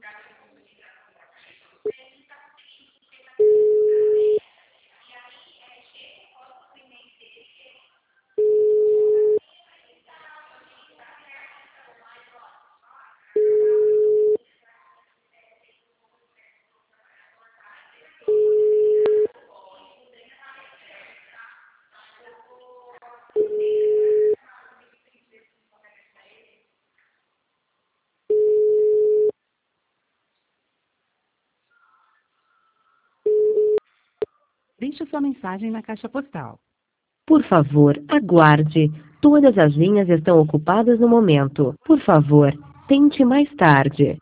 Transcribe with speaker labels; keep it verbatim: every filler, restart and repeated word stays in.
Speaker 1: Deixe sua mensagem na caixa postal.
Speaker 2: Por favor, aguarde. Todas as linhas estão ocupadas no momento. Por favor, tente mais tarde.